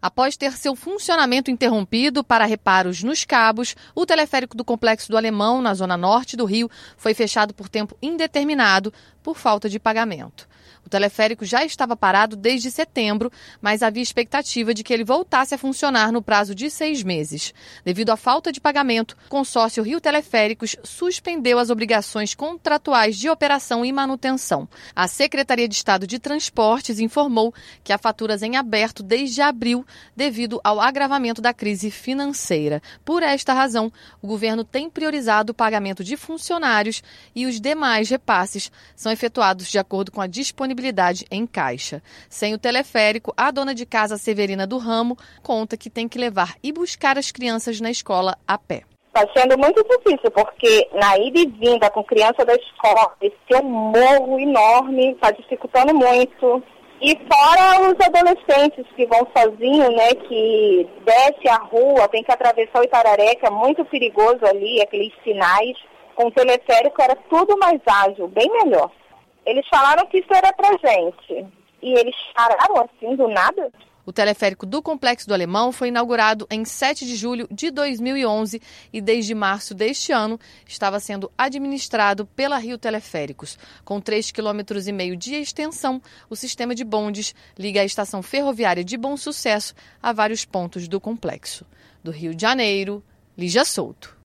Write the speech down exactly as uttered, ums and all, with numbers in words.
Após ter seu funcionamento interrompido para reparos nos cabos, o teleférico do Complexo do Alemão, na zona norte do Rio, foi fechado por tempo indeterminado por falta de pagamento. O teleférico já estava parado desde setembro, mas havia expectativa de que ele voltasse a funcionar no prazo de seis meses. Devido à falta de pagamento, o consórcio Rio Teleféricos suspendeu as obrigações contratuais de operação e manutenção. A Secretaria de Estado de Transportes informou que há faturas em aberto desde abril, devido ao agravamento da crise financeira. Por esta razão, o governo tem priorizado o pagamento de funcionários e os demais repasses são efetuados de acordo com a disponibilidade em caixa. Sem o teleférico, a dona de casa Severina do Ramo conta que tem que levar e buscar as crianças na escola a pé. Está sendo muito difícil, porque na ida e vinda com criança da escola, esse é um morro enorme, está dificultando muito. E fora os adolescentes que vão sozinhos, né, que desce a rua, tem que atravessar o Itararé, que é muito perigoso ali, aqueles sinais. Com o teleférico era tudo mais ágil, bem melhor. Eles falaram que isso era pra gente. E eles pararam assim do nada? O teleférico do Complexo do Alemão foi inaugurado em sete de julho de dois mil e onze e desde março deste ano estava sendo administrado pela Rio Teleféricos. Com três vírgula cinco quilômetros de extensão, o sistema de bondes liga a estação ferroviária de Bom Sucesso a vários pontos do complexo. Do Rio de Janeiro, Lígia Souto.